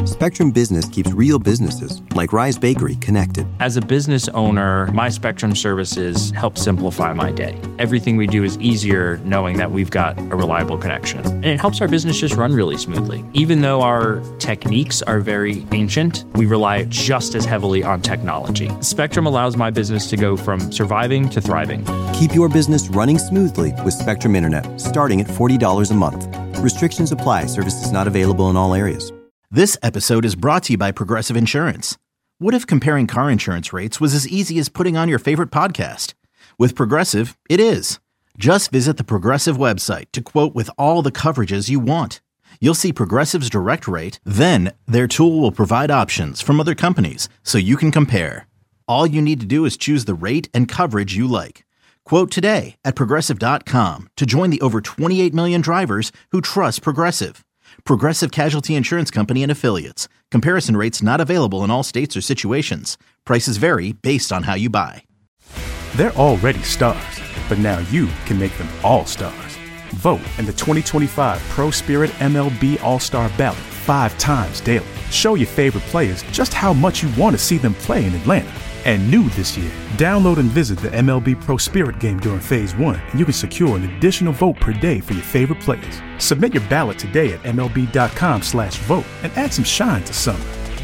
Spectrum Business keeps real businesses, like Rise Bakery, connected. As a business owner, my Spectrum services help simplify my day. Everything we do is easier knowing that we've got a reliable connection. And it helps our business just run really smoothly. Even though our techniques are very ancient, we rely just as heavily on technology. Spectrum allows my business to go from surviving to thriving. Keep your business running smoothly with Spectrum Internet, starting at $40 a month. Restrictions apply. Services not available in all areas. This episode is brought to you by Progressive Insurance. What if comparing car insurance rates was as easy as putting on your favorite podcast? With Progressive, it is. Just visit the Progressive website to quote with all the coverages you want. You'll see Progressive's direct rate, then their tool will provide options from other companies so you can compare. All you need to do is choose the rate and coverage you like. Quote today at Progressive.com to join the over 28 million drivers who trust Progressive. Progressive Casualty Insurance Company and Affiliates. Comparison rates not available in all states or situations. Prices vary based on how you buy. They're already stars, but now you can make them all stars. Vote in the 2025 Pro Spirit MLB All-Star Ballot 5 times daily. Show your favorite players just how much you want to see them play in Atlanta. And new this year, download and visit the MLB Pro Spirit game during Phase 1, and you can secure an additional vote per day for your favorite players. Submit your ballot today at MLB.com/vote and add some shine to summer.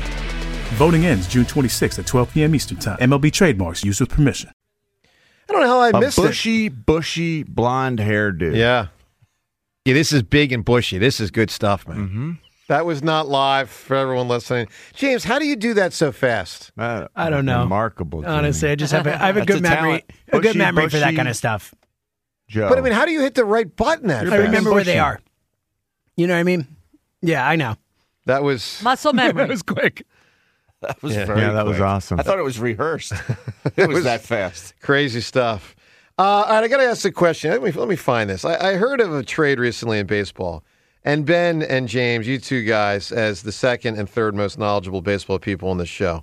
Voting ends June 26th at 12 p.m. Eastern Time. MLB trademarks used with permission. I don't know how I missed it. Bushy, blonde hairdo. Yeah. Yeah, this is big and bushy. This is good stuff, man. Mm-hmm. That was not live for everyone listening. James, how do you do that so fast? I don't know. Remarkable. Jimmy. Honestly, I just have a good memory. A good memory for that kind of stuff. Joe. But I mean, how do you hit the right button that I fast? remember where they are. You know what I mean? Yeah, I know. That was muscle memory. That was quick. That was Yeah. very Yeah, that quick. was awesome. I thought it was rehearsed. It was that fast. crazy stuff. All right, I got to ask the question. Let me find this. I heard of a trade recently in baseball. And Ben and James, you two guys, as the second and third most knowledgeable baseball people on this show,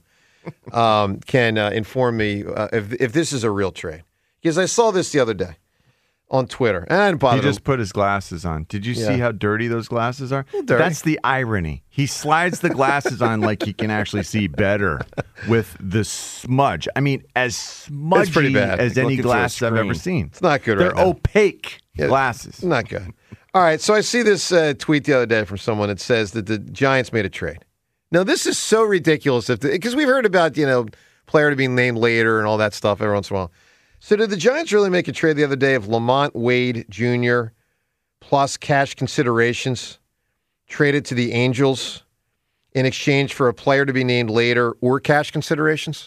can inform me if this is a real trade. Because I saw this the other day on Twitter. And I didn't bother He just put his glasses on. Did you see how dirty those glasses are? Dirty. That's the irony. He slides the glasses on like he can actually see better with the smudge. I mean, as smudgy as any glasses I've ever seen. It's not good They're right now. opaque glasses. Not good. All right, so I see this tweet the other day from someone that says that the Giants made a trade. Now, this is so ridiculous because we've heard about, player to be named later and all that stuff every once in a while. So did the Giants really make a trade the other day of Lamont Wade Jr. plus cash considerations traded to the Angels in exchange for a player to be named later or cash considerations?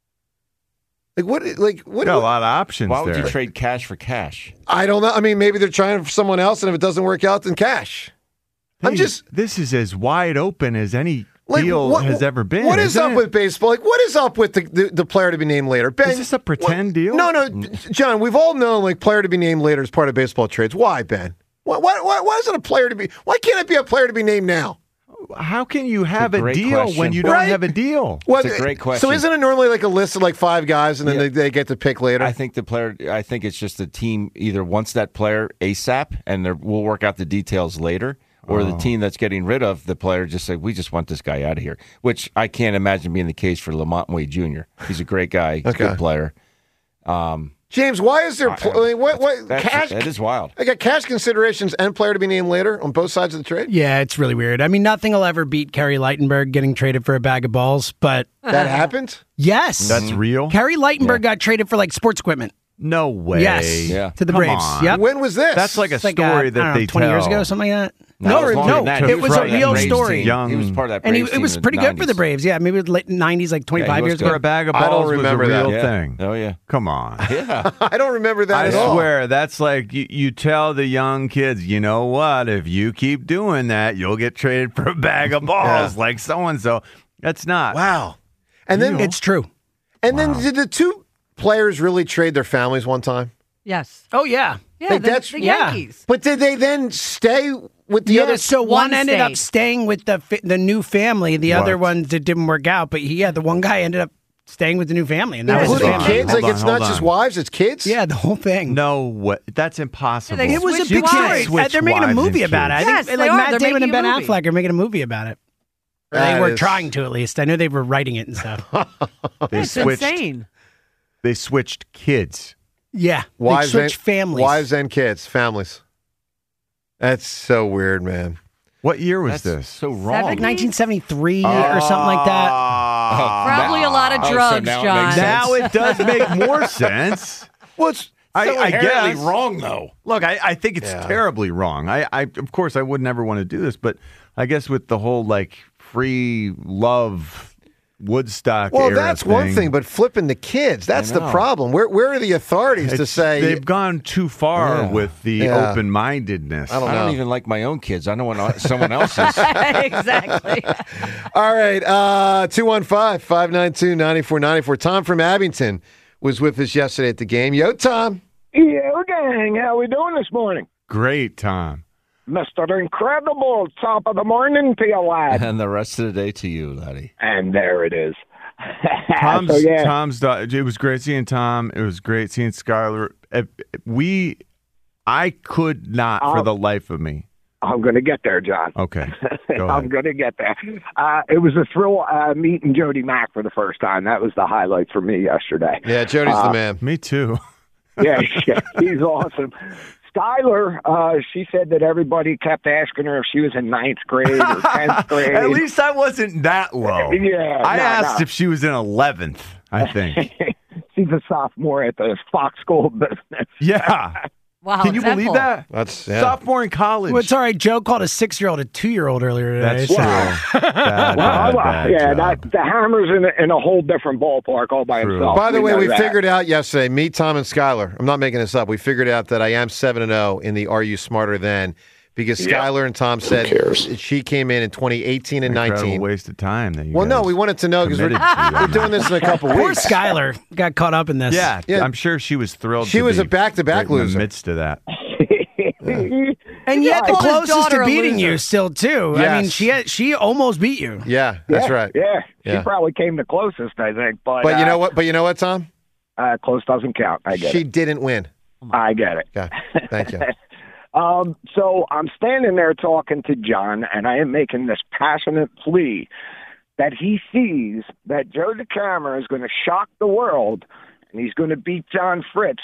What? Got a lot of options. Why would there. you trade cash for cash? I don't know. I mean, maybe they're trying for someone else, and if it doesn't work out, then cash. This is as wide open as any deal has ever been. What is up with baseball? What is up with the player to be named later? Ben, is this a pretend deal? No, John. We've all known player to be named later is part of baseball trades. Why, Ben? Why is it a player to be? Why can't it be a player to be named now? How can you have a deal when you don't have a deal? Well, it's a great question. So isn't it normally like a list of 5 guys and then they get to pick later? I think it's just the team either wants that player ASAP and we'll work out the details later, or the team that's getting rid of the player just say, we just want this guy out of here, which I can't imagine being the case for Lamont Wade Jr. He's a great guy. He's a good player. James, why is there cash? That is wild. I got cash considerations and player to be named later on both sides of the trade? Yeah, it's really weird. I mean, nothing will ever beat Kerry Lightenberg getting traded for a bag of balls, but... That happened? Yes. That's real? Kerry Lightenberg got traded for sports equipment. No way. Yes. To the Come Braves. on. Yep. When was this? That's like a story that they 20 tell. years ago, something like that. No, It was a real story. He was part of that And Braves it was team in pretty the good for the 90s. Braves. Yeah, maybe it was late 90s, like 25 years ago. For a bag of balls I don't remember was a real that. thing. Oh, yeah. Come on. Yeah. I don't remember that I at all. swear, that's like you tell the young kids, you know what? If you keep doing that, you'll get traded for a bag of balls like so-and-so. That's not. Wow. And then It's true. And then did the two players really trade their families one time? Yes. Oh, yeah. Yeah, Like, the Yankees. But did they then stay with the other? So one ended up staying with the new family. The other ones, it didn't work out. But the one guy ended up staying with the new family. And that was his Including family. kids? It's not just wives, it's kids? Yeah, the whole thing. No way. That's impossible. Yeah, It was a switched big wives. story. They're making a movie about it. I Yes, think they are. Matt They're Damon and making Ben a movie. Affleck are making a movie about it. Or they were trying to, at least. I know they were writing it and stuff. It's insane. They switched kids. Yeah. Wives they switched families. Wives and kids, families. That's so weird, man. What year was this? So wrong. Like 1973 or something like that. Probably a lot of drugs, so John. Now it does make more sense. Well, it's I guess wrong though. Look, I think it's terribly wrong. I of course I would never want to do this, but I guess with the whole like free love Woodstock era that's one thing, but flipping the kids, that's the problem. Where are the authorities to say they've gone too far with the open-mindedness? I don't even like my own kids. I don't want someone else's. Exactly. All right, 215-592-9494. Tom from Abington was with us yesterday at the game. Yo, Tom. Yo, gang. How we doing this morning? Great, Tom. Mr. Incredible, top of the morning to you, lad. And the rest of the day to you, laddie. And there it is. Tom's it was great seeing Tom. It was great seeing Skylar. I could not for the life of me. I'm going to get there, John. Okay. Go ahead. I'm going to get there. It was a thrill meeting Jody Mack for the first time. That was the highlight for me yesterday. Yeah, Jody's the man. Me too. Yeah, he's awesome. Skylar, she said that everybody kept asking her if she was in 9th grade or 10th grade. At least I wasn't that low. Yeah, I asked if she was in 11th, I think. She's a sophomore at the Fox School of Business. Yeah. Wow. Can you believe that? That's sophomore in college. Well, it's all right. Joe called a 6-year-old a 2-year-old earlier today. That's true. The Hammer's in a whole different ballpark all by himself. By the way, we figured out yesterday, me, Tom, and Skylar, I'm not making this up, we figured out that I am 7-0 in the Are You Smarter Than, because Skylar and Tom said she came in 2018 and 19. Waste of time. No, we wanted to know because we're doing this in a couple weeks. Poor Skylar got caught up in this. Yeah, I'm sure she was thrilled. She was a back-to-back loser. In the midst of that. And yet the closest to beating you still, too. Yes. I mean, she almost beat you. Yeah, that's right. Yeah, she probably came the closest, I think. But you know what? But you know what, Tom? Close doesn't count. I get it. She didn't win. I get it. Okay, thank you. So I'm standing there talking to John, and I am making this passionate plea that he sees that Joe DeCamara is going to shock the world, and he's going to beat John Fritz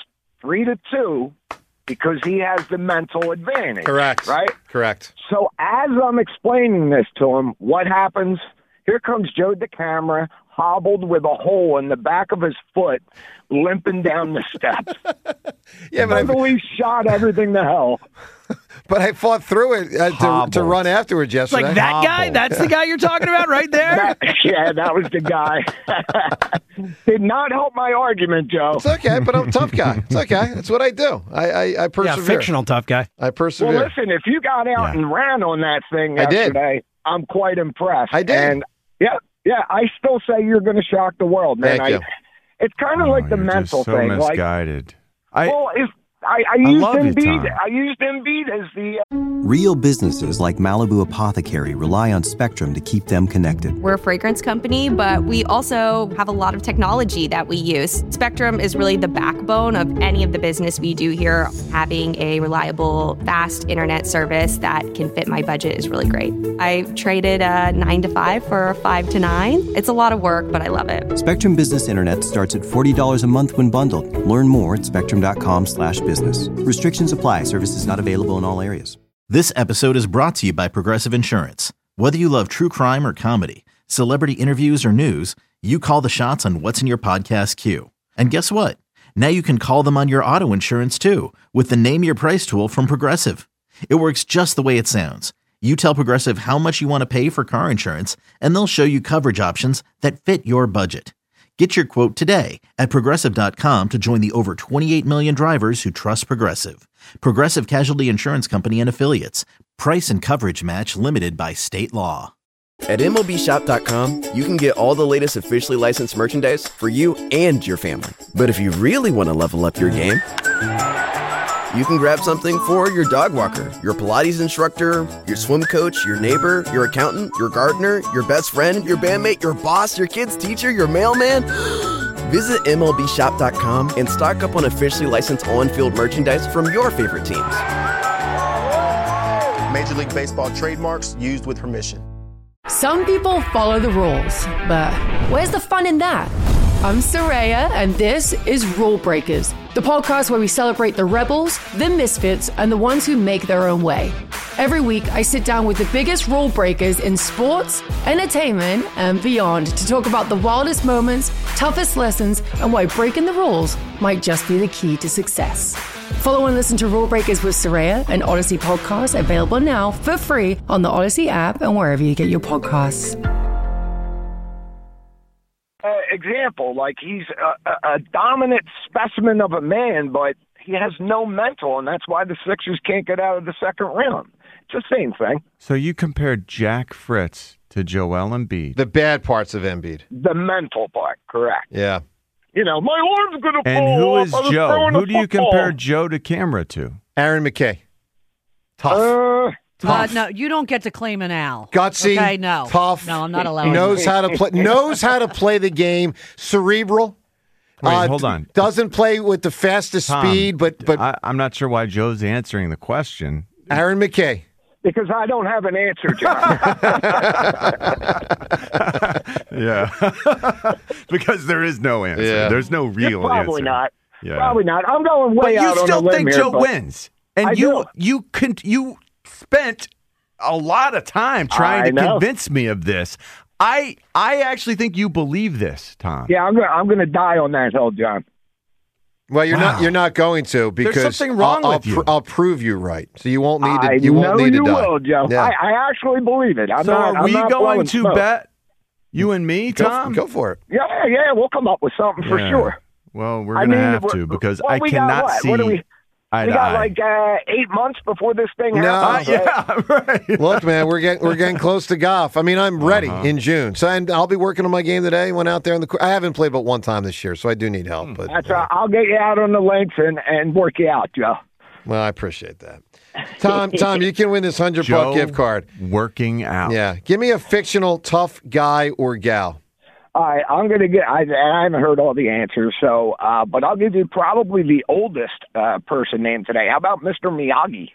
3-2 because he has the mental advantage. Correct. Right? Correct. So as I'm explaining this to him, what happens? Here comes Joe DeCamara, hobbled with a hole in the back of his foot, limping down the steps. Yeah, but I shot everything to hell. But I fought through it to run afterwards yesterday. Like that guy? That's the guy you're talking about right there? That was the guy. Did not help my argument, Joe. It's okay, but I'm a tough guy. It's okay. That's what I do. I persevere. Yeah, fictional tough guy. I persevere. Well, listen, if you got out and ran on that thing yesterday, I'm quite impressed. I did. And I still say you're going to shock the world, man. Thank you. It's kind of like the mental so thing. Misguided. I used Embiid as the... Real businesses like Malibu Apothecary rely on Spectrum to keep them connected. We're a fragrance company, but we also have a lot of technology that we use. Spectrum is really the backbone of any of the business we do here. Having a reliable, fast internet service that can fit my budget is really great. I traded a 9 to 5 for a 5 to 9. It's a lot of work, but I love it. Spectrum Business Internet starts at $40 a month when bundled. Learn more at spectrum.com/business. Restrictions apply. Services not available in all areas. This episode is brought to you by Progressive Insurance. Whether you love true crime or comedy, celebrity interviews or news, you call the shots on what's in your podcast queue. And guess what? Now you can call them on your auto insurance too with the Name Your Price tool from Progressive. It works just the way it sounds. You tell Progressive how much you want to pay for car insurance, and they'll show you coverage options that fit your budget. Get your quote today at Progressive.com to join the over 28 million drivers who trust Progressive. Progressive Casualty Insurance Company and Affiliates. Price and coverage match limited by state law. At MLBshop.com, you can get all the latest officially licensed merchandise for you and your family. But if you really want to level up your game, you can grab something for your dog walker, your Pilates instructor, your swim coach, your neighbor, your accountant, your gardener, your best friend, your bandmate, your boss, your kid's teacher, your mailman. Visit MLBshop.com and stock up on officially licensed on-field merchandise from your favorite teams. Major League Baseball trademarks used with permission. Some people follow the rules, but where's the fun in that? I'm Soraya, and this is Rule Breakers, the podcast where we celebrate the rebels, the misfits, and the ones who make their own way. Every week, I sit down with the biggest rule breakers in sports, entertainment, and beyond to talk about the wildest moments, toughest lessons, and why breaking the rules might just be the key to success. Follow and listen to Rule Breakers with Soraya, an Odyssey podcast available now for free on the Odyssey app and wherever you get your podcasts. Example, like he's a dominant specimen of a man, but he has no mental, and that's why the Sixers can't get out of the second round. It's the same thing. So you compared Jack Fritz to Joel Embiid. The bad parts of Embiid. The mental part, correct. Yeah. You know, my arm's going to fall. And who is off. Joe? Who do you compare Joe to camera to? Aaron McKay. Tough. No, you don't get to claim an Al. Gutsy. Okay, no. Tough. No, I'm not allowed. Knows how to play. Knows how to play the game. Cerebral. Wait, hold on. Doesn't play with the fastest Tom, speed, but I'm not sure why Joe's answering the question. Aaron McKay. Because I don't have an answer, John. Yeah. Because there is no answer. Yeah. There's no real answer. Probably not. Yeah. Probably not. I'm going way out on a limb here. But you still think Joe but wins. And I you spent a lot of time trying to convince me of this. I actually think you believe this, Tom. Yeah, I'm going to die on that hill, John. Well, you're not going to because there's something wrong with you. I'll prove you right. So you won't need to. I You won't know need to you die. will, Joe. Yeah. I actually believe it. I'm So not, are I'm we not going blowing to smoke. bet, you and me, Tom? Go for it. Yeah, we'll come up with something for Yeah. sure. Well, we're going to have to because I we got cannot what? see What do we eye we to got eye. like 8 months before this thing No. happens. Right. Look, man, we're getting close to Goff. I mean, I'm ready in June, so I'll be working on my game today. Went out there I haven't played but one time this year, so I do need help. But That's right. I'll get you out on the links and work you out, Joe. well, I appreciate that. Tom, you can win this $100 Joe gift card. Working out. Yeah, give me a fictional tough guy or gal. All right, I'm going to get. I haven't heard all the answers, so but I'll give you probably the oldest person named today. How about Mr. Miyagi?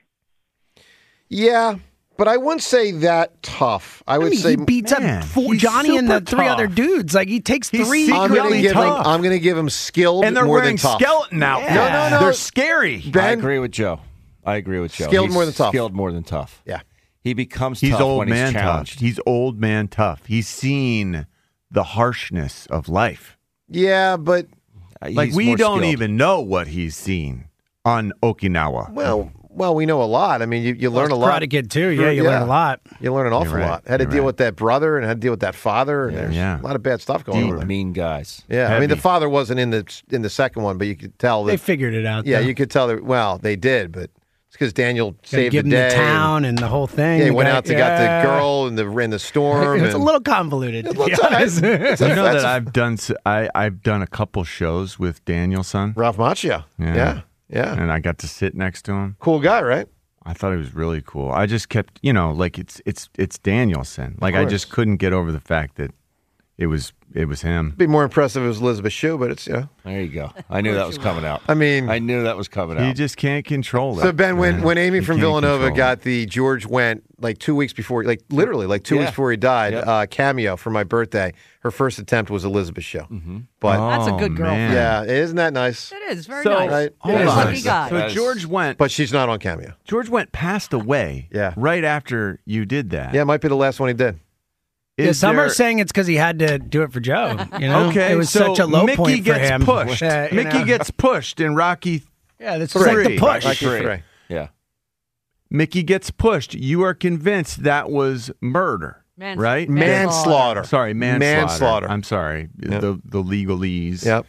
Yeah, but I wouldn't say that tough. I would say he beats up Johnny and the super three tough. other dudes. Like he takes three. I'm going really to I'm going to give him skilled And they're more wearing than tough. skeleton outfits. No. They're scary. I Ben, agree with Joe. Skilled He's more than tough. Skilled more than tough. Yeah. He becomes He's tough old when man he's tough. challenged. He's old man tough. He's seen the harshness of life. Yeah, but Like He's we more don't skilled. even know what he's seen on Okinawa. well, we know a lot. I mean, you learn a lot. Karate Kid too. Yeah, you learn a lot. You learn an awful You're right. lot. Had to You're deal right. with that brother and had to deal with that father. And there's a lot of bad stuff going on. Deep, There. mean guys. Yeah, I mean the Heavy. father wasn't in the second one, but you could tell that They figured it out. Yeah, though. you could tell that. Well, they did, but it's because Daniel Gotta saved give the him day. the town and the whole thing. Yeah, he The went guy- out to got the girl in the storm. It's a and- little convoluted. To be It's all right. honest. You know that I've done a couple shows with Danielson. Ralph Macchio. Yeah. And I got to sit next to him. Cool guy, right? I thought he was really cool. I just kept, like it's Danielson. Like I course. just couldn't get over the fact that it was him. Be more impressive if it was Elizabeth Shue, but it's There you go. I knew that was coming out. I mean, I knew that was coming You out. just can't control it. So Ben, when Amy You from can't Villanova control got the George Wendt like 2 weeks before, like literally like 2 weeks before he died, cameo for my birthday. Her first attempt was Elizabeth Shue, but That's a good girlfriend. yeah, isn't that nice? It is very So- nice. Right? Hold It is on. nice. Lucky guy. So George Wendt, But she's not on cameo. George Wendt passed away. Yeah. Right after you did that. Yeah, it might be the last one he did. Yeah, Is some there- are saying it's because he had to do it for Joe. You know, Okay, it was so such a low Mickey point for gets him. pushed. You Mickey know? gets pushed in Rocky. Yeah, that's just like the push. Rocky III. Yeah. Mickey gets pushed. You are convinced that was murder, right? Manslaughter. Sorry, manslaughter. Manslaughter. I'm sorry. Yep. The legalese. Yep.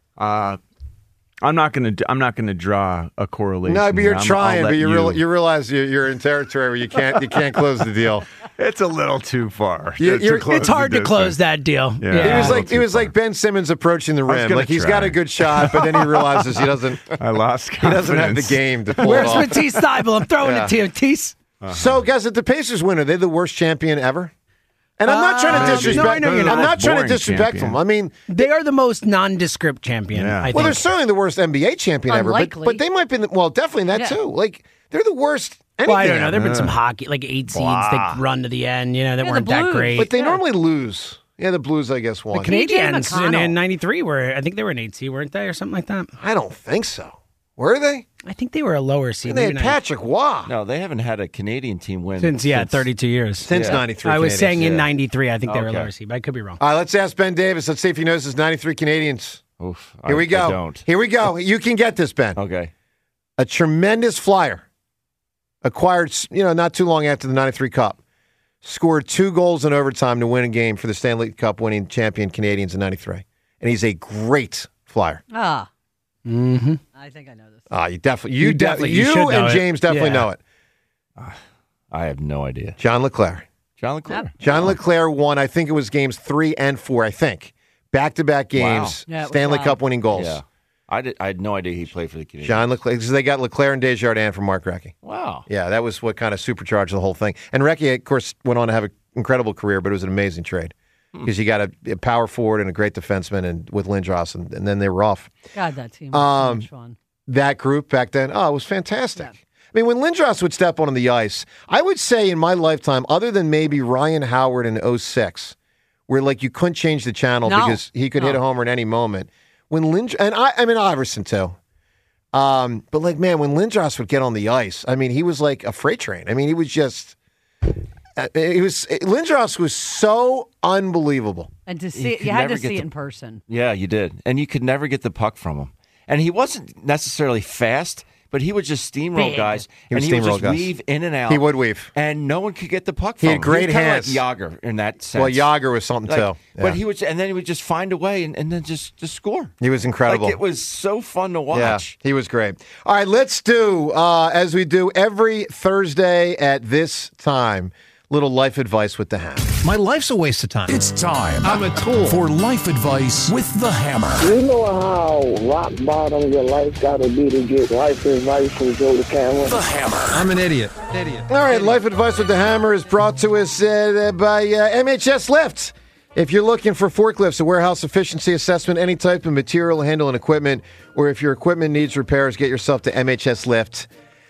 I'm not gonna draw a correlation. No, but you're here. I'll trying. let But you realize you're in territory where you can't close the deal. It's a little too far. It's hard to close that deal. Yeah. It was like Ben Simmons approaching the rim. gonna Like he's try. got a good shot, but then he realizes he doesn't. I lost He confidence. doesn't have the game to pull Where's it off. Matisse Thybulle? I'm throwing Yeah. it to you, Matisse. So, guys, if the Pacers win, are they the worst champion ever? And I'm not trying to disrespect. no, I know you're not. I'm not trying to Boring disrespect champion. them. I mean, They are the most nondescript champion. Yeah. I think. well, they're certainly the worst NBA champion ever. Unlikely. But they might be. Well, definitely that Yeah. too. Like They're the worst. Well, I don't know. There have been some hockey, like 8 seeds that run to the end, that weren't that great. But they normally lose. Yeah, the Blues, I guess, won. The Canadiens in 93 I think they were an 8 seed, weren't they, or something like that? I don't think so. Were they? I think they were a lower seed. They had Patrick Waugh. No, they haven't had a Canadian team win since 32 years. Since 93. I was saying in 93, I think they were a lower seed, but I could be wrong. All right, let's ask Ben Davis. Let's see if he knows his 93 Canadians. Oof, Here we go. I don't. Here we go. You can get this, Ben. Okay. A tremendous flyer. Acquired, not too long after the 93 Cup. Scored 2 goals in overtime to win a game for the Stanley Cup winning champion Canadians in 93. And he's a great flyer. Ah. Mm-hmm. I think I know this. You definitely. You and James definitely know it. I have no idea. John LeClair. John LeClair won, I think it was games 3 and 4, I think. Back-to-back games, Stanley Cup winning goals. Yeah. I had no idea he played for the Canadiens. John LeClair, because they got LeClair and Desjardins from Mark Recchi. Wow. Yeah, that was what kind of supercharged the whole thing. And Recchi, of course, went on to have an incredible career, but it was an amazing trade. Because you got a power forward and a great defenseman and with Lindros, and then they were off. God, that team was so much fun. That group back then, it was fantastic. Yeah. I mean, when Lindros would step onto the ice, I would say in my lifetime, other than maybe Ryan Howard in 06, where like you couldn't change the channel because he could hit a homer at any moment. When and I mean Iverson too. But like, man, when Lindros would get on the ice, I mean, he was like a freight train. I mean, he was just, Lindros was so unbelievable. And to see you had to see it in person. Yeah, you did. And you could never get the puck from him. And he wasn't necessarily fast, but he would just steamroll guys. He would just weave in and out. He would weave. And no one could get the puck from him. He had great hands. Like Yager in that sense. Well, Yager was something too. Yeah. But then he would just find a way and then just score. He was incredible. Like, it was so fun to watch. Yeah, he was great. All right, let's do, as we do every Thursday at this time, little life advice with the Hammer. My life's a waste of time. It's time. I'm a tool. For life advice with the Hammer. You know how rock bottom your life got to be to get life advice from Joe the Camera? The Hammer. I'm an idiot. All right, life advice with the Hammer is brought to us by MHS Lifts. If you're looking for forklifts, a warehouse efficiency assessment, any type of material handling equipment, or if your equipment needs repairs, get yourself to MHS Lift.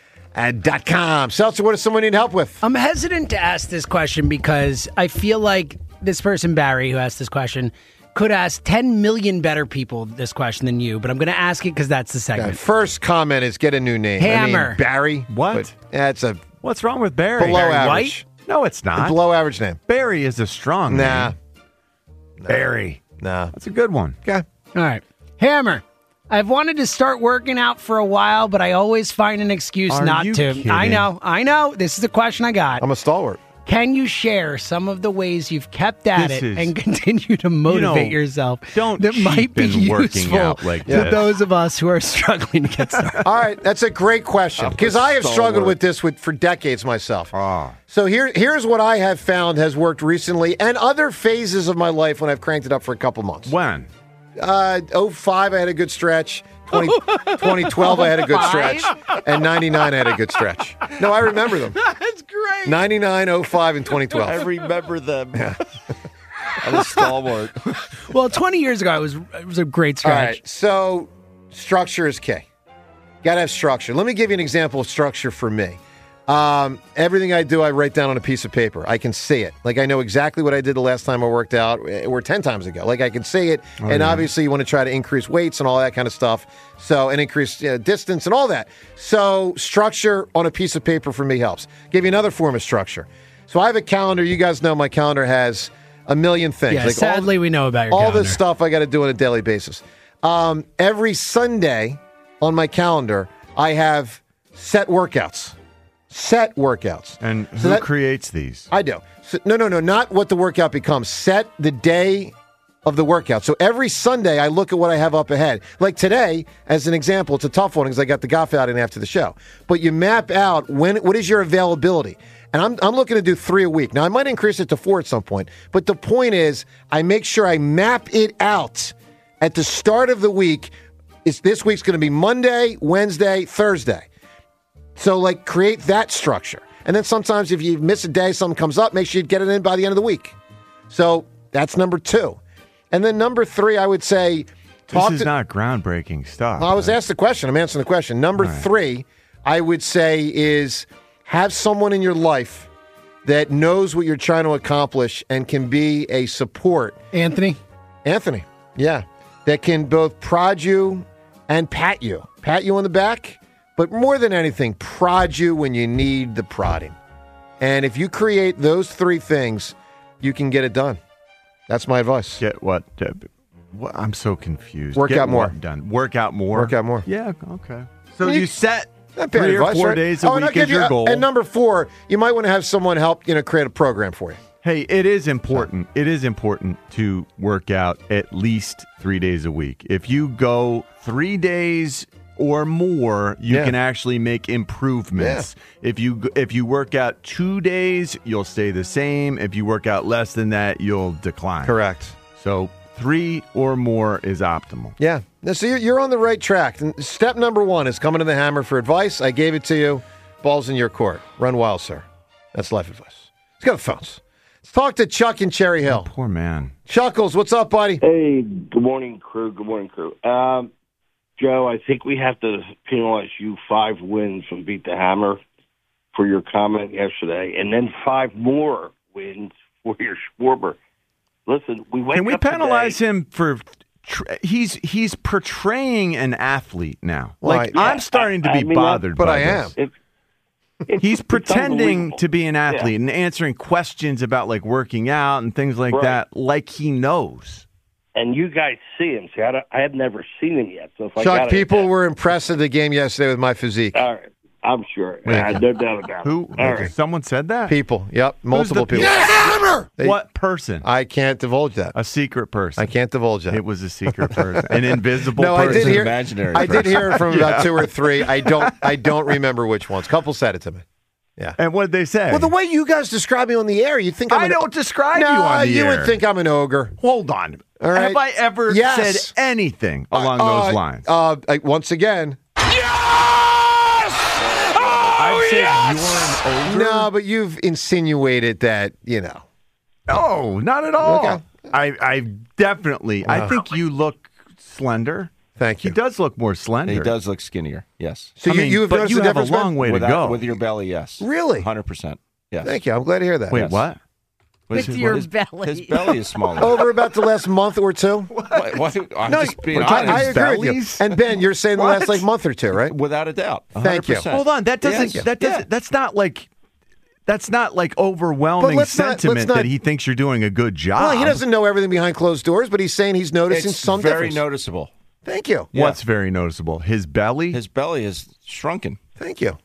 .com. Seltzer, what does someone need help with? I'm hesitant to ask this question because I feel like this person, Barry, who asked this question, could ask 10 million better people this question than you, but I'm going to ask it because that's the segment. First comment is get a new name. Hammer. I mean, Barry. What? What's wrong with Barry? Below Barry average. White? No, it's not. Below average name. Barry is a strong name. Barry. Nah. That's a good one. Okay. All right. Hammer. I've wanted to start working out for a while, but I always find an excuse not to. Kidding? I know. This is a question I got. I'm a stalwart. Can you share some of the ways you've kept at it and continue to motivate yourself that might be useful to those of us who are struggling to get started? All right, that's a great question because I have struggled with this for decades myself. So here's what I have found has worked recently and other phases of my life when I've cranked it up for a couple months. When? 05, I had a good stretch. 2012, I had a good stretch. And 99, I had a good stretch. No, I remember them. That's great. 99, 05, and 2012. I remember them. Yeah. I'm a stalwart. Well, 20 years ago, it was a great stretch. All right, so structure is key. Got to have structure. Let me give you an example of structure for me. Everything I do, I write down on a piece of paper. I can see it. Like, I know exactly what I did the last time I worked out, or 10 times ago. Like, I can see it. Obviously, you want to try to increase weights and all that kind of stuff. So, and increase distance and all that. So, structure on a piece of paper for me helps. Give you another form of structure. So, I have a calendar. You guys know my calendar has a million things. Yeah, like sadly, we know about your all calendar. This stuff I got to do on a daily basis. Every Sunday on my calendar, I have set workouts. And who creates these? I do. So, no, not what the workout becomes. Set the day of the workout. So every Sunday, I look at what I have up ahead. Like today, as an example, it's a tough one because I got the golf out in after the show. But you map out what is your availability. And I'm looking to do 3 a week. Now, I might increase it to 4 at some point. But the point is, I make sure I map it out at the start of the week. This week's going to be Monday, Wednesday, Thursday. So, like, create that structure. And then sometimes if you miss a day, something comes up, make sure you get it in by the end of the week. So that's number 2. And then number 3, I would say... This is not groundbreaking stuff. I was asked the question. I'm answering the question. Number 3, I would say is have someone in your life that knows what you're trying to accomplish and can be a support. Anthony, yeah, that can both prod you and pat you on the back, but more than anything, prod you when you need the prodding. And if you create those three things, you can get it done. That's my advice. Get what? I'm so confused. Work out more. Done. Work out more. Work out more. Yeah, okay. So you set not bad 3 or advice, 4 right? days a week as your goal. And number 4, you might want to have someone help, create a program for you. Hey, it is important. It is important to work out at least 3 days a week. If you go 3 days or more, you can actually make improvements. Yeah. If you work out 2 days, you'll stay the same. If you work out less than that, you'll decline. Correct. So 3 or more is optimal. Yeah. So you're on the right track. And step number 1 is coming to the Hammer for advice. I gave it to you. Ball's in your court. Run wild, sir. That's life advice. Let's go to the phones. Let's talk to Chuck in Cherry Hill. Oh, poor man. Chuckles, what's up, buddy? Hey, good morning, crew. Good morning, crew. Joe, I think we have to penalize you 5 wins from Beat the Hammer for your comment yesterday, and then 5 more wins for your Schwarber. Listen, we wake up. Can we penalize today, him for? He's portraying an athlete now. Well, I'm starting to be bothered but by I this. am. He's pretending to be an athlete and answering questions about working out and things like that, like he knows. And you guys see him. See, I have never seen him yet. So if Chuck, people were impressed at the game yesterday with my physique. All right, I'm sure. No doubt about it. Who? All right. Someone said that? People. Yep, multiple people. Hammer! What person? I can't divulge that. A secret person. I can't divulge that. It was a secret person. An invisible person. I did hear, imaginary I did person. hear it from about 2 or 3. I don't remember which ones. Couple said it to me. Yeah. And what did they say? Well, the way you guys describe me on the air, you think I don't describe you on the air. air. You would think I'm an ogre. Hold on. All right. Have I ever said anything along those lines? Once again. Yes! I've said you're an ogre? No, but you've insinuated that, No, not at all. Okay. I definitely, I think you look slender. Thank you. He does look more slender. He does look skinnier, yes. So you have but you have a long way to go. With your belly, yes. Really? 100%, yes. Thank you. I'm glad to hear that. Wait, Yes. what? With your belly. His belly is smaller. Over about the last month or 2? What? I'm just being honest. I agree with you. And Ben, you're saying the last month or 2, right? Without a doubt. 100%. Thank you. Hold on. That doesn't. That's not like overwhelming sentiment that he thinks you're doing a good job. Well, he doesn't know everything behind closed doors, but he's saying he's noticing some very difference. noticeable. Thank you. Yeah. What's very noticeable? His belly? His belly is shrunken. Thank you.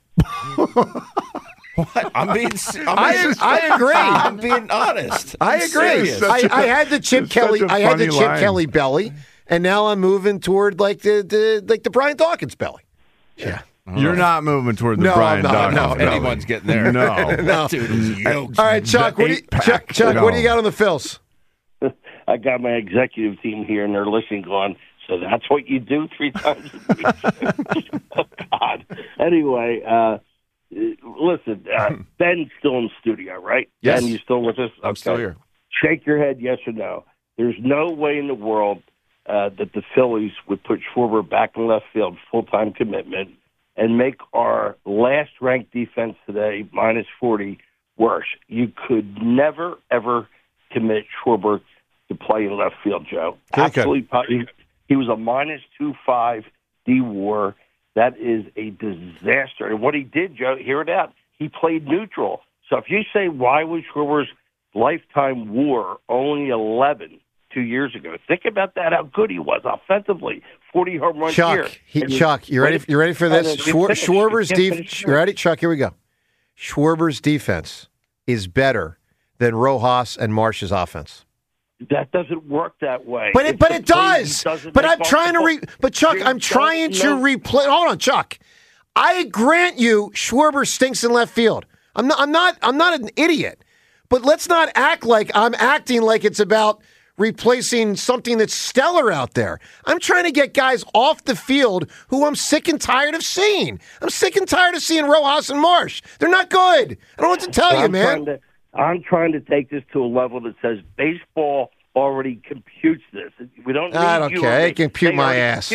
What? I agree. I'm being honest. I agree. I had the Chip Kelly. I had the Chip Kelly belly, and now I'm moving toward the Brian Dawkins belly. Yeah. You're not moving toward the Brian Dawkins. No, belly. anyone's getting there. No. That dude is yoked. All right, Chuck. What do you got on the Phils? I got my executive team here, and they're listening, going, so that's what you do 3 times a week? Oh, God. Anyway, listen, Ben's still in the studio, right? Yes. Ben, you still with us? I'm still here. Shake your head yes or no. There's no way in the world that the Phillies would put Schwarber back in left field, full-time commitment, and make our last-ranked defense today, minus 40, worse. You could never, ever commit Schwarber to play in left field, Joe. Absolutely. He was a minus 2.5 D-WAR. That is a disaster. And what he did, Joe, hear it out, he played neutral. So if you say, why was Schwarber's lifetime WAR only 11 2 years ago? Think about that, how good he was offensively. 40 home runs here. Chuck, you ready for this? Schwarber's defense. You ready? Chuck, here we go. Schwarber's defense is better than Rojas and Marsh's offense. That doesn't work that way. But it does. But I'm trying to But Chuck, I'm trying to replay. Hold on, Chuck. I grant you, Schwarber stinks in left field. I'm not an idiot. But let's not act like I'm acting like it's about replacing something that's stellar out there. I'm trying to get guys off the field who I'm sick and tired of seeing. I'm sick and tired of seeing Rojas and Marsh. They're not good. I don't know what to tell you, man. I'm trying to take this to a level that says baseball already computes this. We don't. I don't care. They compute my ass.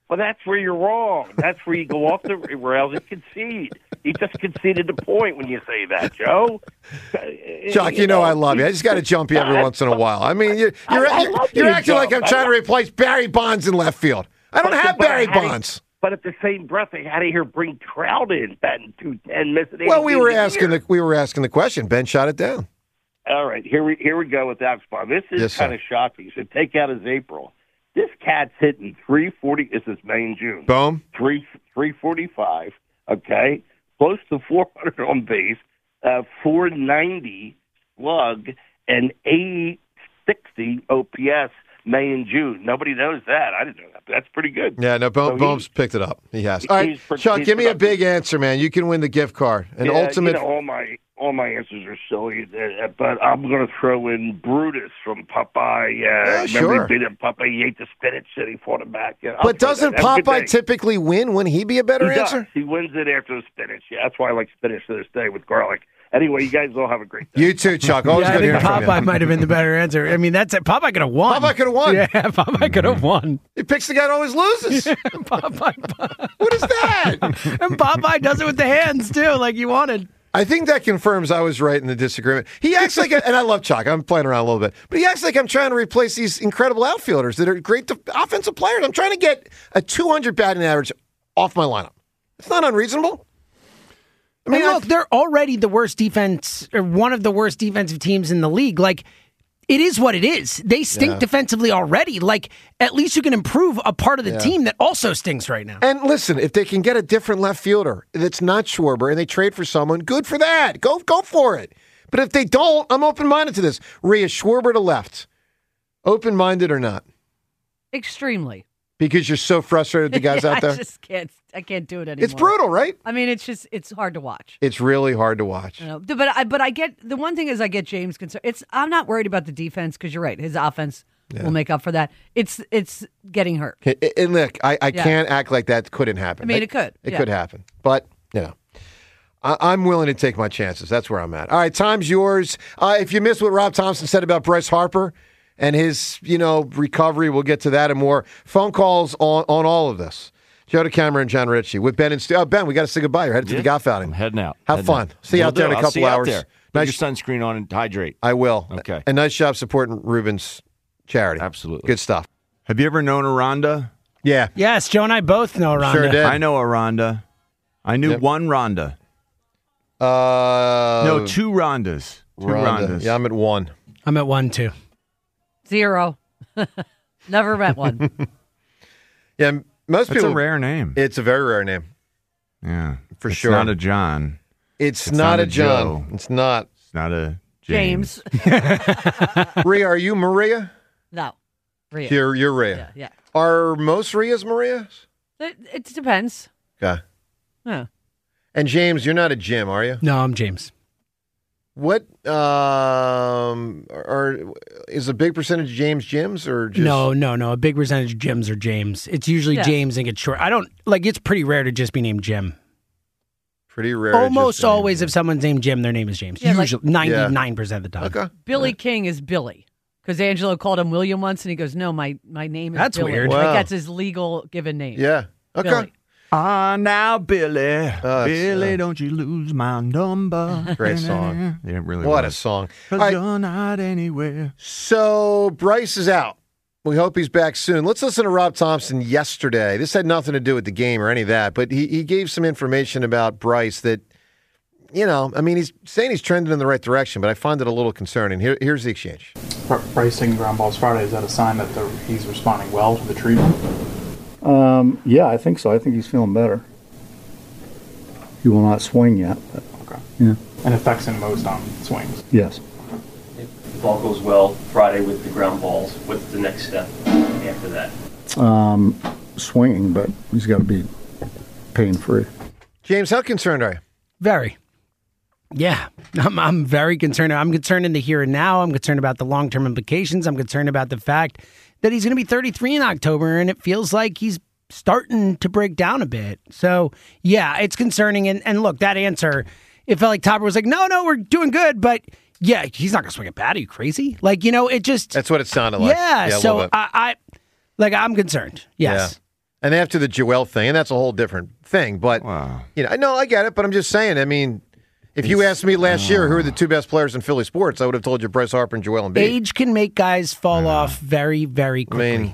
Well, that's where you're wrong. That's where you go off the rails and concede. You just conceded the point when you say that, Joe. Chuck, you know I love you. I just got to jump you every once in a while. I mean, you're acting like I'm trying to replace Barry Bonds in left field. I don't have Barry Bonds. But at the same breath, they had to hear bring Trout in, batting .210, missing 8. Well, we were asking the question. Ben shot it down. All right, here we go with Alex Bob. This is kind of shocking. So take out his April. This cat's hitting 340. This is May and June. Boom. 345. Okay, close to 400 on base, 490 slug, and 860 OPS. May and June. Nobody knows that. I didn't know that. But that's pretty good. Yeah, no, Bohm's picked it up. He has. All right, Chuck, give me a big answer, man. You can win the gift card. An ultimate. All my answers are silly, but I'm going to throw in Brutus from Popeye. Sure. Remember he beat him, Popeye. He ate the spinach and he fought him back. But doesn't Popeye typically win? Wouldn't he be a better answer? He wins it after the spinach. Yeah, that's why I like spinach to this day with garlic. Anyway, you guys all have a great day. You too, Chuck. Always good hearing from you. Popeye might have been the better answer. I mean, that's it. Popeye could have won. Popeye could have won. Yeah, Popeye could have won. He picks the guy that always loses. Popeye. What is that? And Popeye does it with the hands, too, like you wanted. I think that confirms I was right in the disagreement. He acts like, and I love Chuck. I'm playing around a little bit, but he acts like I'm trying to replace these incredible outfielders that are great offensive players. I'm trying to get a 200 batting average off my lineup. It's not unreasonable. I mean, look, they're already the worst defense, or one of the worst defensive teams in the league. Like, it is what it is. They stink defensively already. Like, at least you can improve a part of the team that also stinks right now. And listen, if they can get a different left fielder that's not Schwarber and they trade for someone, good for that. Go for it. But if they don't, I'm open-minded to this. Rhea, Schwarber to left. Open-minded or not? Extremely. Because you're so frustrated with the guys out there? I can't do it anymore. It's brutal, right? I mean, it's hard to watch. It's really hard to watch. But I get, the one thing is I get James' concern. I'm not worried about the defense because you're right. His offense will make up for that. It's getting hurt. And look, I can't act like that couldn't happen. I mean, it could. It could happen. But, I'm willing to take my chances. That's where I'm at. All right, time's yours. If you missed what Rob Thompson said about Bryce Harper and his, recovery, we'll get to that and more. Phone calls on all of this. Joe DeCamara and John Ritchie with Ben and Stu. Oh, Ben, we got to say goodbye. You're headed to the golf outing. I'm heading out. Have fun. See you out there in a couple hours. Put your sunscreen on and hydrate. I will. Okay. And nice job supporting Ruben's charity. Absolutely. Good stuff. Have you ever known Aranda? Yeah. Yes, Joe and I both know Aranda. Sure did. I know Aranda. I knew one Rhonda. No, two Rhondas. Two Rhondas. Yeah, I'm at one. I'm at one, too. 0. Never met one. Yeah, most people. It's a rare name. It's a very rare name. Yeah. For sure. It's not a John. It's not a John. Joe. It's not. It's not a James. Rhea, are you Maria? No. Rhea. You're Rhea. Yeah. Are most Rheas Marias? It depends. Okay. Yeah. And James, you're not a Jim, are you? No, I'm James. What is a big percentage of James Jims or just... No. A big percentage of Jims are James. It's usually James and gets short. It's pretty rare to just be named Jim. Pretty rare. Almost always, if someone's named Jim, their name is James. Yeah, usually 99% of the time. Okay. Billy King is Billy. Because Angelo called him William once, and he goes, "No, my name is Billy." Weird. Wow. Like that's his legal given name. Yeah. Okay. Billy. Now, Billy. Billy, don't you lose my number. Great song. Yeah, it really What was. a song. Because you're not anywhere. So Bryce is out. We hope he's back soon. Let's listen to Rob Thompson yesterday. This had nothing to do with the game or any of that, but he gave some information about Bryce that, he's saying he's trending in the right direction, but I find it a little concerning. Here's the exchange. Bryce taking ground balls Friday, is that a sign that he's responding well to the treatment? Yeah, I think so. I think he's feeling better. He will not swing yet. But, okay. Yeah. And affects him most on swings? Yes. If the ball goes well Friday with the ground balls, what's the next step after that? Swinging, but he's got to be pain-free. James, how concerned are you? Very. Yeah, I'm very concerned. I'm concerned in the here and now. I'm concerned about the long-term implications. I'm concerned about the fact that he's going to be 33 in October, and it feels like he's starting to break down a bit. So, yeah, it's concerning. And look, that answer, it felt like Topper was like, no, we're doing good, but yeah, he's not going to swing a bat. Are you crazy? It just... That's what it sounded like. Yeah, so I'm concerned. Yes. And after the Joel thing, and that's a whole different thing. But, no, I get it. But I'm just saying, I mean, if you asked me last year who are the two best players in Philly sports, I would have told you Bryce Harper and Joel Embiid. Age can make guys fall off very, very quickly,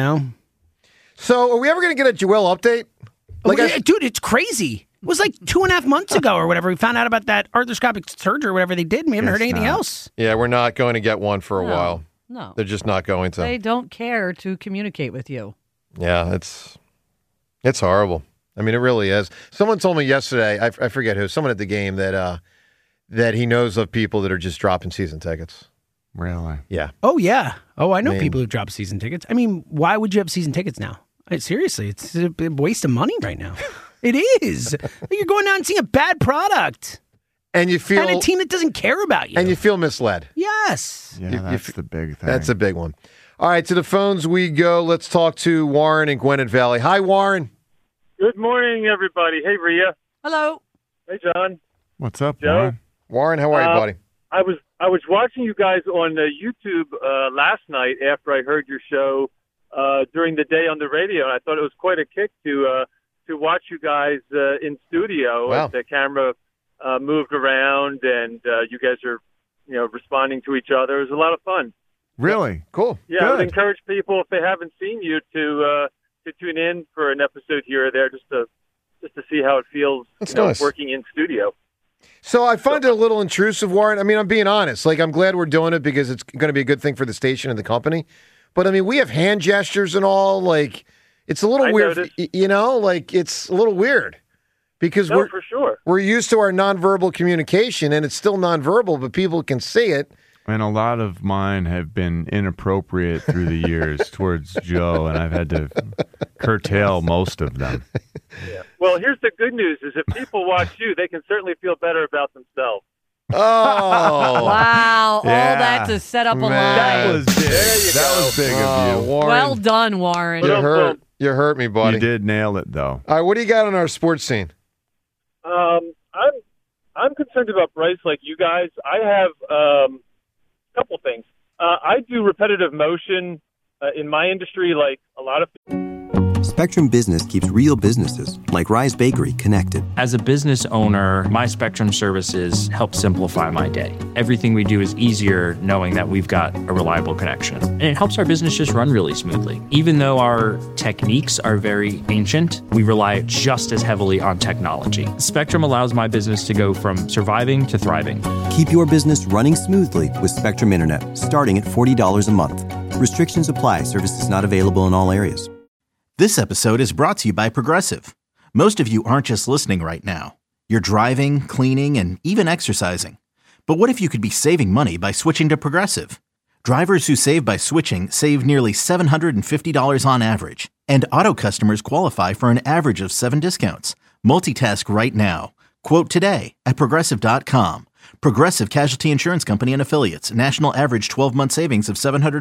So are we ever going to get a Joel update? Dude, it's crazy. It was like 2.5 months ago or whatever. We found out about that arthroscopic surgery or whatever they did, and we haven't heard anything else. Yeah, we're not going to get one for a No, while. no. They're just not going to. They don't care to communicate with you. Yeah, it's horrible. I mean, it really is. Someone told me yesterday, I forget who, someone at the game, that he knows of people that are just dropping season tickets. Really? Yeah. Oh, yeah. Oh, I know people who drop season tickets. I mean, why would you have season tickets now? Seriously, it's a waste of money right now. It is. You're going out and seeing a bad product. And you feel... And a team that doesn't care about you. And you feel misled. Yes. Yeah, that's the big thing. That's a big one. All right, to the phones we go. Let's talk to Warren in Gwinnett Valley. Hi, Warren. Good morning, everybody. Hey, Rhea. Hello. Hey, John. What's up, Joe? Warren? Warren, how are you, buddy? I was watching you guys on YouTube last night after I heard your show during the day on the radio, and I thought it was quite a kick to watch you guys in studio as the camera moved around, and you guys are responding to each other. It was a lot of fun. Really? Cool. Yeah, I would encourage people, if they haven't seen you, to tune in for an episode here or there, just to see how it feels nice. Working in studio. So I find it a little intrusive, Warren. I mean, I'm being honest. Like, I'm glad we're doing it because it's going to be a good thing for the station and the company. But, I mean, we have hand gestures and all. Like, it's a little weird. Noticed. Like, it's a little weird because for sure. We're used to our nonverbal communication, and it's still nonverbal, but people can see it. And a lot of mine have been inappropriate through the years towards Joe, and I've had to curtail most of them. Yeah. Well, here's the good news: is if people watch you, they can certainly feel better about themselves. Oh, wow! All that to set up a line. That was big. That was big of you, Warren. Well done, Warren. You hurt me, buddy. You did nail it, though. All right, what do you got on our sports scene? I'm concerned about Bryce, like you guys. I have a couple things. I do repetitive motion in my industry, like a lot of. Spectrum Business keeps real businesses, like Rise Bakery, connected. As a business owner, my Spectrum services help simplify my day. Everything we do is easier knowing that we've got a reliable connection. And it helps our business just run really smoothly. Even though our techniques are very ancient, we rely just as heavily on technology. Spectrum allows my business to go from surviving to thriving. Keep your business running smoothly with Spectrum Internet, starting at $40 a month. Restrictions apply. Services not available in all areas. This episode is brought to you by Progressive. Most of you aren't just listening right now. You're driving, cleaning, and even exercising. But what if you could be saving money by switching to Progressive? Drivers who save by switching save nearly $750 on average. And auto customers qualify for an average of 7 discounts. Multitask right now. Quote today at Progressive.com. Progressive Casualty Insurance Company and Affiliates. National average 12-month savings of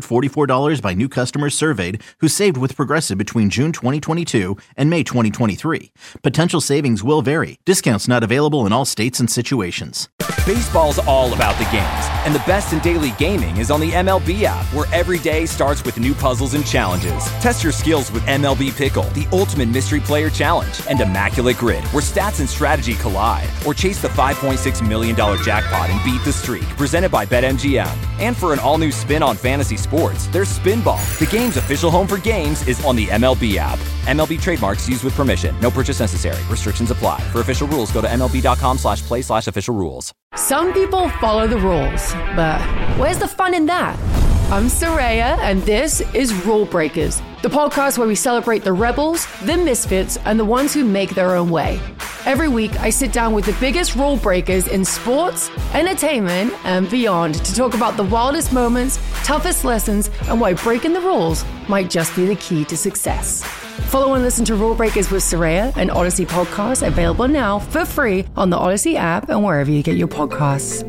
$744 by new customers surveyed who saved with Progressive between June 2022 and May 2023. Potential savings will vary. Discounts not available in all states and situations. Baseball's all about the games, and the best in daily gaming is on the MLB app, where every day starts with new puzzles and challenges. Test your skills with MLB Pickle, the ultimate mystery player challenge, and Immaculate Grid, where stats and strategy collide. Or chase the $5.6 million jackpot and beat the streak, presented by BetMGM. And for an all-new spin on fantasy sports, there's Spinball. The game's official home for games is on the MLB app. MLB trademarks used with permission. No purchase necessary. Restrictions apply. For official rules, go to MLB.com/play/official rules. Some people follow the rules, but where's the fun in that? I'm Soraya, and this is Rule Breakers, the podcast where we celebrate the rebels, the misfits, and the ones who make their own way. Every week, I sit down with the biggest rule breakers in sports, entertainment, and beyond to talk about the wildest moments, toughest lessons, and why breaking the rules might just be the key to success. Follow and listen to Rule Breakers with Soraya, an Odyssey podcast available now for free on the Odyssey app and wherever you get your podcasts.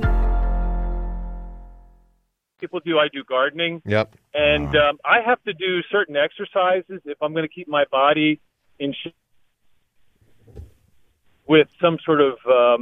People do. I do gardening. Yep. And I have to do certain exercises if I'm going to keep my body in shape with some sort of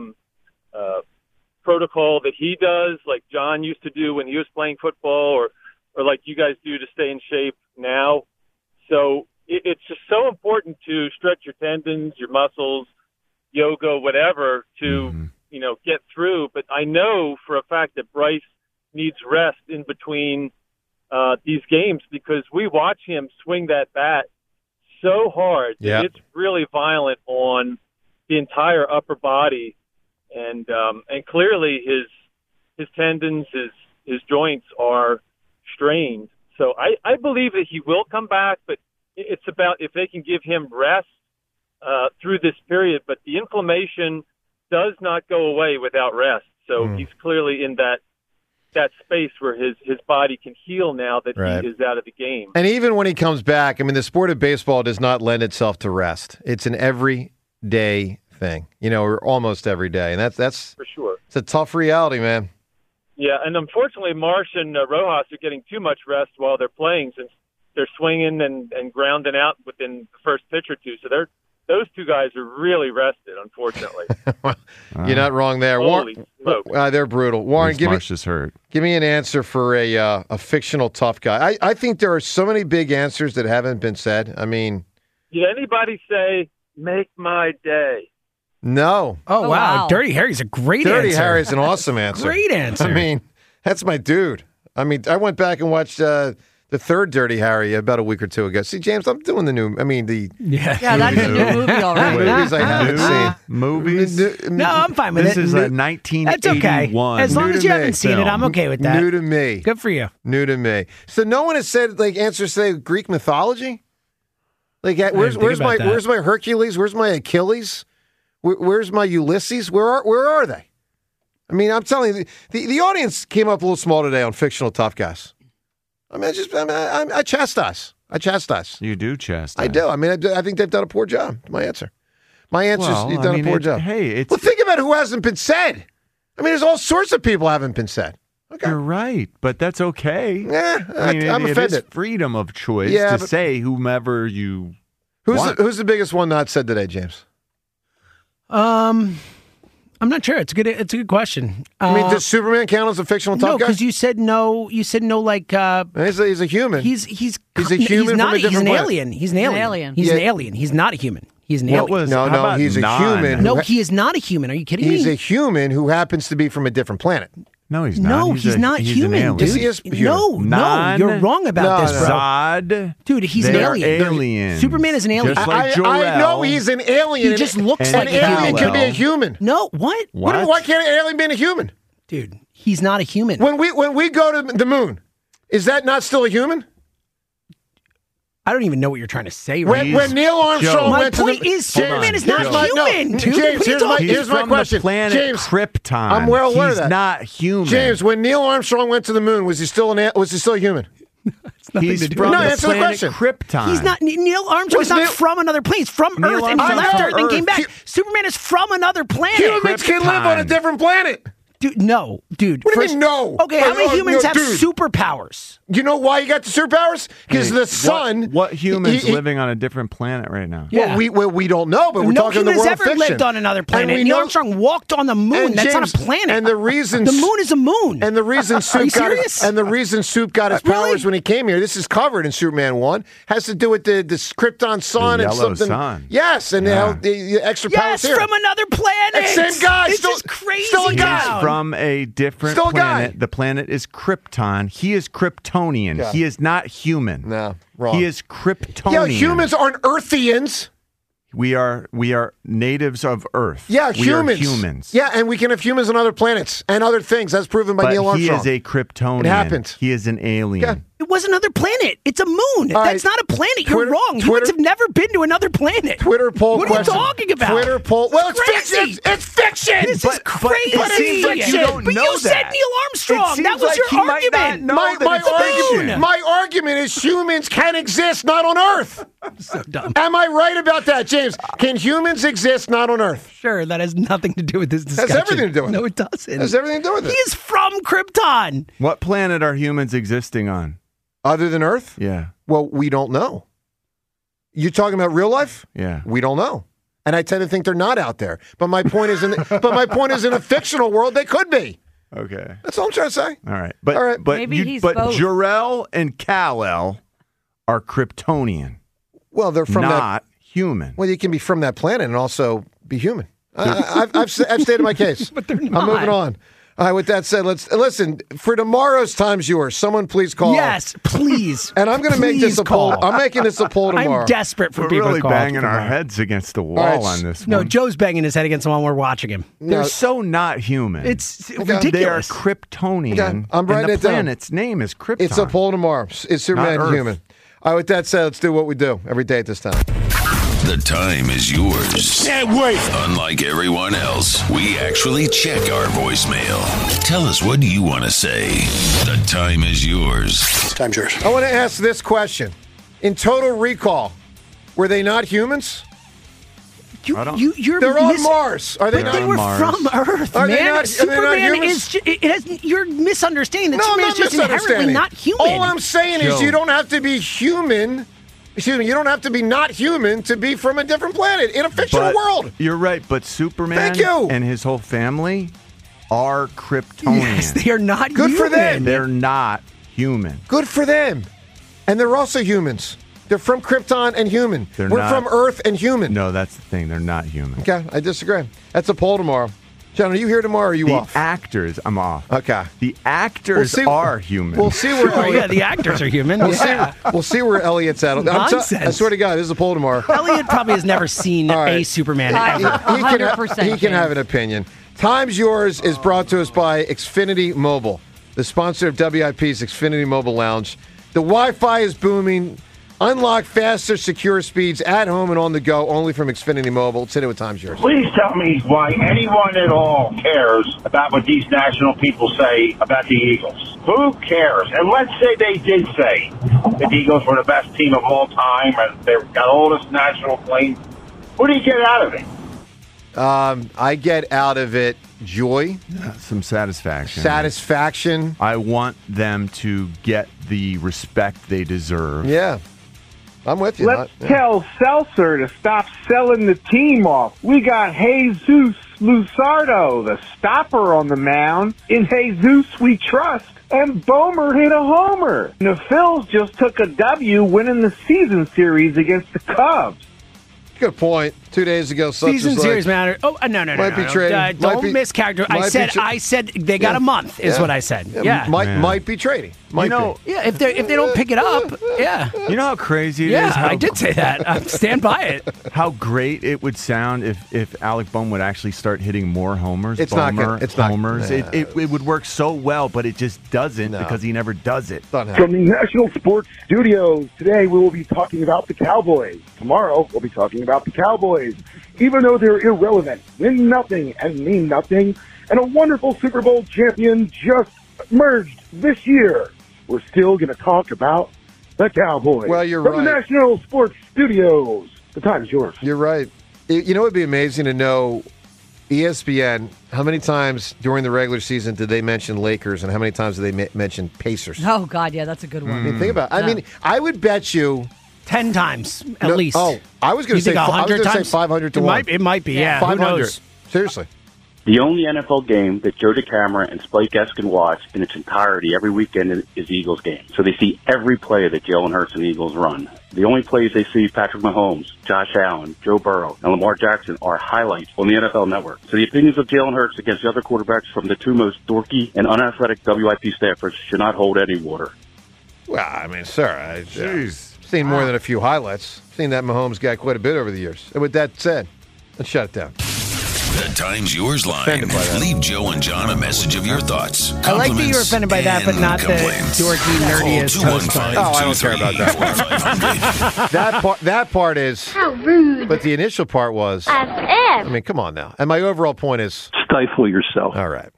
protocol that he does, like John used to do when he was playing football, or like you guys do to stay in shape now. So it's just so important to stretch your tendons, your muscles, yoga, whatever, to get through. But I know for a fact that Bryce needs rest in between these games because we watch him swing that bat so hard that it's really violent on the entire upper body, and clearly his tendons, his joints are strained. So I believe that he will come back, but it's about if they can give him rest through this period. But the inflammation does not go away without rest. So he's clearly in that space where his body can heal now that he is out of the game. And even when he comes back, I mean, the sport of baseball does not lend itself to rest. It's an everyday thing, or almost every day. And that's for sure. It's a tough reality, man. Yeah, and unfortunately, Marsh and Rojas are getting too much rest while they're playing since they're swinging and grounding out within the first pitch or two. So those two guys are really rested, unfortunately. You're not wrong there. Holy smoke. They're brutal. Warren, Marsh is hurt. Give me an answer for a fictional tough guy. I think there are so many big answers that haven't been said. I mean, did anybody say, make my day? No. Oh, wow. Dirty Harry's a great answer. Dirty Harry's an awesome answer. Great answer. I mean, that's my dude. I mean, I went back and watched the third Dirty Harry about a week or two ago. See, James, I'm doing Yeah, that's a new movie already. Movies I haven't seen. Movies? No, I'm fine with this it. This is a 1981. That's okay. As long as you haven't seen it, I'm okay with that. New to me. Good for you. New to me. So no one has said, answers say Greek mythology? Where's my Hercules? Where's my Achilles? Where's my Ulysses? Where are they? I mean, I'm telling you, the audience came up a little small today on fictional tough guys. I mean, I chastise. You do chastise. I do. I mean, I think they've done a poor job. My answer. My answer is you've done a poor job. Well, think about who hasn't been said. I mean, there's all sorts of people haven't been said. Okay. You're right, but that's okay. Yeah, I'm offended. It is freedom of choice to say whomever you want. Who's the biggest one not said today, James? I'm not sure. It's a good question. I mean, does Superman count as a fictional tough guy? No, because you said no. You said no. He's a human. He's a human. He's an alien. He's an alien. He's an alien. He's not a human. He's an alien. No, he's a human. No, he is not a human. Are you kidding me? He's a human who happens to be from a different planet. No, he's not. No, he's not human, dude. He is human. No, you're wrong about this, bro. Zod. Dude, he's an alien. Aliens. Superman is an alien. Just like Jor-El. I know he's an alien. He just looks like an alien. Can be a human. No, what? Why can't an alien be a human? Dude, he's not a human. When we go to the moon, is that not still a human? I don't even know what you're trying to say. When Neil Armstrong went to the moon, Superman is not human, dude. James, here's my question. The planet James, Krypton. I'm well aware of that. He's not human. James, when Neil Armstrong went to the moon, was he still a human? He's from the answer the planet question. Krypton. He's not. Neil Armstrong is not from another plane. He's from Earth, and he left Earth and came back. Superman is from another planet. Humans can live on a different planet. Dude, no. Dude. What do you mean, no? Okay, how many humans have superpowers? You know why you got the superpowers? Because the sun. What humans living on a different planet right now? Yeah. Well, we don't know, but we're talking the world of fiction. No human has ever lived on another planet. Neil Armstrong walked on the moon. That's not a planet. And the reason the moon is a moon. And the reason Soup got his powers when he came here. This is covered in Superman 1. Has to do with the Krypton sun and something. Sun. Yes, and the extra powers here. Yes, from another planet. Same guy. This is crazy. Still a guy. From a different planet. The planet is Krypton. He is Kryptonian. Yeah. He is not human. No, wrong. He is Kryptonian. Yeah, humans aren't Earthians. We are natives of Earth. Yeah, we are humans. Yeah, and we can have humans on other planets and other things. That's proven by Neil Armstrong. He is a Kryptonian. It happened. He is an alien. Yeah. It was another planet. It's a moon. That's not a planet. You're wrong. Twitter, Humans have never been to another planet. Twitter poll What question. are you talking about? Twitter poll. Well, it's crazy. fiction. It's fiction. This is crazy. But it seems like you don't but know you said that. Neil Armstrong. That was like your he might argument. not know My argument is humans can exist not on Earth. So dumb. Am I right about that, James? Can humans exist not on Earth? Sure, that has nothing to do with this discussion. Has everything to do with it. No, it doesn't. Has everything to do with it. He is from Krypton. What planet are humans existing on? Other than Earth? Yeah. Well, we don't know. You talking about real life? Yeah. We don't know. And I tend to think they're not out there. But my point is in a fictional world, they could be. Okay. That's all I'm trying to say. All right. But Maybe he's both. Jor-El and Kal-El are Kryptonian. Well, they're from not human. Well, you can be from that planet and also be human. I've stated my case. But they're not. I'm moving on. All right, with that said, let's listen. For tomorrow's Time's Yours, someone please call. Yes, please. And I'm going to make this a poll. I'm making this a poll tomorrow. I'm desperate for We're people really to call. banging our heads against the wall on this one. No, Joe's banging his head against the wall while we're watching him. They're so not human. It's They are ridiculous. Kryptonian. Okay, I'm writing and the it down. planet's name is Krypton. It's a poll tomorrow. Is Superman Not Earth. human? All right, with that said, let's do what we do every day at this time. The time is yours. Can't wait. Unlike everyone else, we actually check our voicemail. Tell us what you want to say. The time is yours. Time's yours. I want to ask this question. In Total Recall, were they not humans? You're They're on Mars. Are they but not? they were from Earth, Are man. they not, Superman is. You're misunderstanding. That No, I'm Superman not is just inherently misunderstanding. not human. All I'm saying is you don't have to be human. Excuse me, you don't have to be not human to be from a different planet in a fictional world. You're right, but Superman Thank you. and his whole family are Kryptonian. Yes, they are not Good human. for them. They're not human. Good for them. And they're also humans. They're from Krypton and human. They're We're not- from Earth and human. No, that's the thing. They're not human. Okay, I disagree. That's a poll tomorrow. John, are you here tomorrow or are you The off? actors, I'm off. Okay. The actors are human. We'll see where Oh, yeah, the actors are human. We'll see where Elliot's at. Nonsense. I swear to God, this is a poll tomorrow. Elliot probably has never seen a Superman ever. He can have an opinion. Time's Yours is brought to us by Xfinity Mobile, the sponsor of WIP's Xfinity Mobile Lounge. The Wi-Fi is booming. Unlock faster, secure speeds at home and on the go, only from Xfinity Mobile. Let's hit it with Time's Yours. Please tell me why anyone at all cares about what these national people say about the Eagles. Who cares? And let's say they did say that the Eagles were the best team of all time and they've got all this national acclaim. What do you get out of it? I get out of it joy, some satisfaction. Satisfaction. I want them to get the respect they deserve. Yeah. I'm with you. Let's tell Seltzer to stop selling the team off. We got Jesus Luzardo, the stopper on the mound. In Jesus we trust. And Bomer hit a homer. And the Phils just took a W winning the season series against the Cubs. Good point. 2 days ago, Season series matter. Oh, no. Might be trading. Don't mischaracterize. I said they got a month. Is what I said. Yeah. Might be trading. Might be. Yeah. If they don't pick it up, yeah. You know how crazy it is? Yeah, I did say that. I stand by it. How great it would sound if Alec Bohm would actually start hitting more homers. It's not Bomer good. It's not- homers. Nah. It would work so well, but it just doesn't because he never does it. From the National Sports Studios, today we will be talking about the Cowboys. Tomorrow we'll be talking about the Cowboys. Even though they're irrelevant, win nothing and mean nothing, and a wonderful Super Bowl champion just emerged this year, we're still going to talk about the Cowboys. Well, you're From right. the National Sports Studios, the time's yours. You're right. You know, it would be amazing to know ESPN, how many times during the regular season did they mention Lakers and how many times did they mention Pacers? Oh, God, yeah, that's a good one. I mean, think about it. I mean, I would bet you 10 times at least. Oh, I was going You to say think 100 times? 500 to It 1. It might be, yeah. Who 500. knows? Seriously. The only NFL game that Joe DeCamara and Spike Guest can watch in its entirety every weekend is the Eagles game. So they see every play that Jalen Hurts and the Eagles run. The only plays they see Patrick Mahomes, Josh Allen, Joe Burrow, and Lamar Jackson are highlights on the NFL Network. So the opinions of Jalen Hurts against the other quarterbacks from the two most dorky and unathletic WIP staffers should not hold any water. Well, I mean, sir, I've seen more than a few highlights. Seen that Mahomes guy quite a bit over the years. And with that said, let's shut it down. The Time's Yours line. Leave Joe and John a message of your thoughts. I like that you're offended by that, but not the dorky, nerdiest toast part. Oh, I don't care about that. that part is. How rude. But the initial part was. As if. I mean, come on now. And my overall point is. Stifle yourself. All right.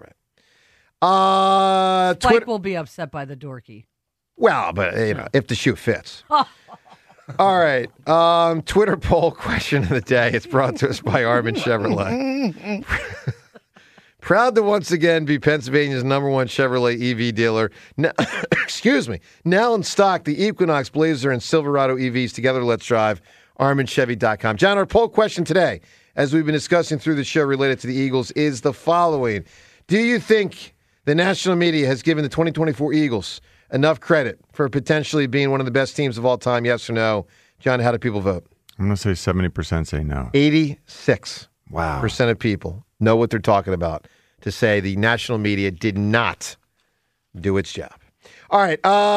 Spike will be upset by the dorky. Well, but, you know, if the shoe fits. All right. Twitter poll question of the day. It's brought to us by Armin Chevrolet. Proud to once again be Pennsylvania's #1 Chevrolet EV dealer. Now, excuse me. Now in stock, the Equinox, Blazer, and Silverado EVs. Together, let's drive. ArminChevy.com. John, our poll question today, as we've been discussing through the show related to the Eagles, is the following. Do you think the national media has given the 2024 Eagles enough credit for potentially being one of the best teams of all time? Yes or no? John, how do people vote? I'm going to say 70% say no. 86% Wow. of people know what they're talking about to say the national media did not do its job. All right.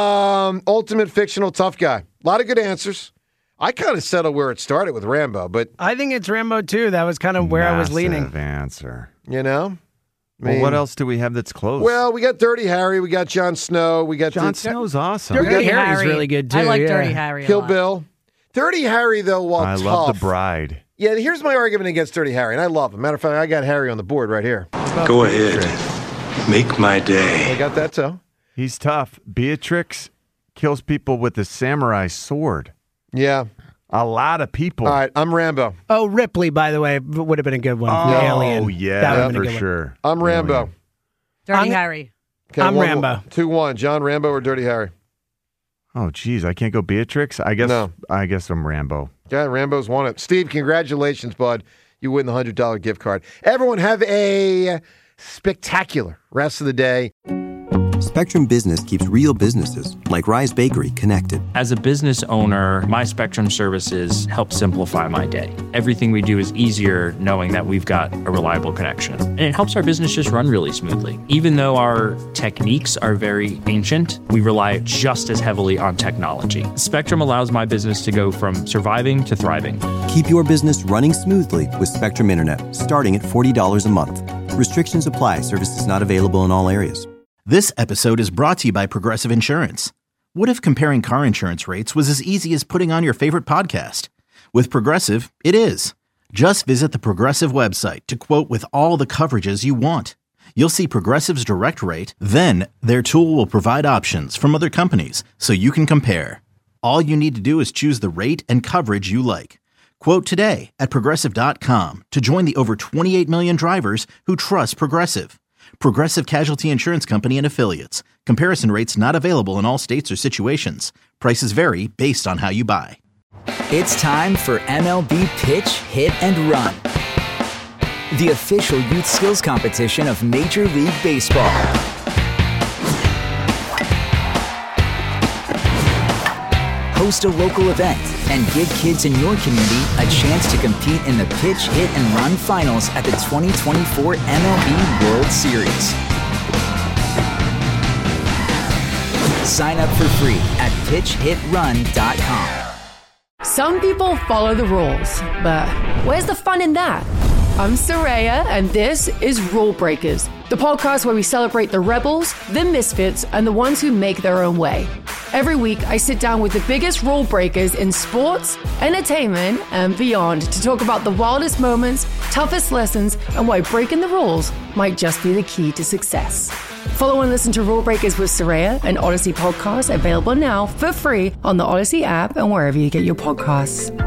Ultimate fictional tough guy. A lot of good answers. I kind of settled where it started with Rambo, but I think it's Rambo too. That was kind of where I was leaning. Massive answer. you know. Well, what else do we have that's close? Well, we got Dirty Harry. We got Jon Snow. We got Jon Snow's awesome. Dirty Harry's really good too. I like yeah. Dirty Harry. Kill Bill. Dirty Harry, though, while I tough. love The Bride. Yeah, here's my argument against Dirty Harry, and I love him. Matter of fact, I got Harry on the board right here. Go ahead. Make my day. I got that too. He's tough. Beatrix kills people with a samurai sword. Yeah. A lot of people. All right, I'm Rambo. Oh, Ripley, by the way, would have been a good one. Oh, The Alien. yeah, That would have been a for good one. sure. I'm Rambo. Dirty Harry. Okay, I'm Rambo. 2-1. John Rambo or Dirty Harry? Oh, geez, I can't go Beatrix. I guess. No. I guess I'm Rambo. Yeah, Rambo's won it. Steve, congratulations, bud. You win the $100 gift card. Everyone have a spectacular rest of the day. Spectrum Business keeps real businesses, like Rise Bakery, connected. As a business owner, my Spectrum services help simplify my day. Everything we do is easier knowing that we've got a reliable connection. And it helps our business just run really smoothly. Even though our techniques are very ancient, we rely just as heavily on technology. Spectrum allows my business to go from surviving to thriving. Keep your business running smoothly with Spectrum Internet, starting at $40 a month. Restrictions apply. Services not available in all areas. This episode is brought to you by Progressive Insurance. What if comparing car insurance rates was as easy as putting on your favorite podcast? With Progressive, it is. Just visit the Progressive website to quote with all the coverages you want. You'll see Progressive's direct rate, then their tool will provide options from other companies so you can compare. All you need to do is choose the rate and coverage you like. Quote today at Progressive.com to join the over 28 million drivers who trust Progressive. Progressive Casualty Insurance Company and Affiliates. Comparison rates not available in all states or situations. Prices vary based on how you buy. It's time for MLB Pitch, Hit, and Run, the official youth skills competition of Major League Baseball. Host a local event and give kids in your community a chance to compete in the Pitch, Hit, and Run finals at the 2024 MLB World Series. Sign up for free at pitchhitrun.com. Some people follow the rules, but where's the fun in that? I'm Soraya, and this is Rule Breakers, the podcast where we celebrate the rebels, the misfits, and the ones who make their own way. Every week, I sit down with the biggest rule breakers in sports, entertainment, and beyond to talk about the wildest moments, toughest lessons, and why breaking the rules might just be the key to success. Follow and listen to Rule Breakers with Soraya, an Odyssey podcast available now for free on the Odyssey app and wherever you get your podcasts.